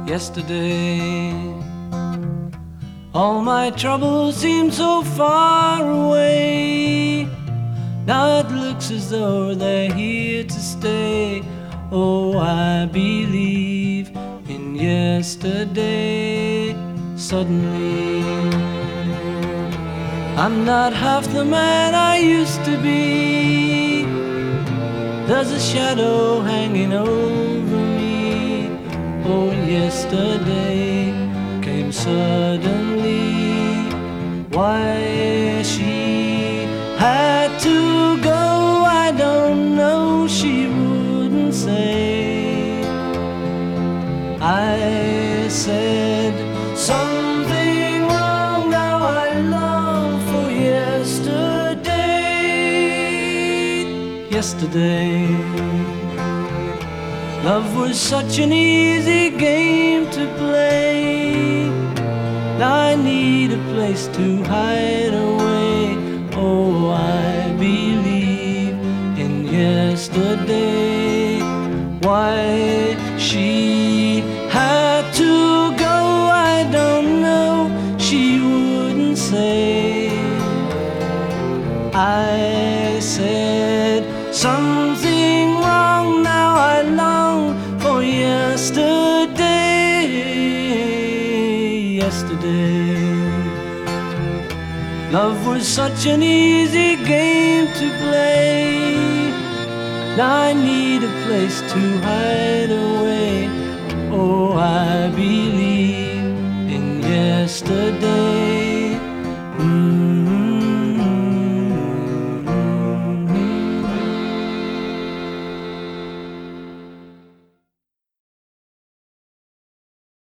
yesterday. All my troubles seem so far away. Now it looks as though they're here to stay. Oh, I believe in yesterday. Suddenly, I'm not half the man I used to be. There's a shadow hanging over me. Oh, yesterday came suddenly. Why she had to go, I don't know, she wouldn't say. I said something wrong, now I long for yesterday. Yesterday, love was such an easy game to play. Now I need a place to hide away. Oh, I believe in yesterday. Why she had to go, I don't know, she wouldn't say. I said something wrong, now I long for yesterday. Yesterday, love was such an easy game to play. Now I need a place to hide away. Oh, I believe in yesterday.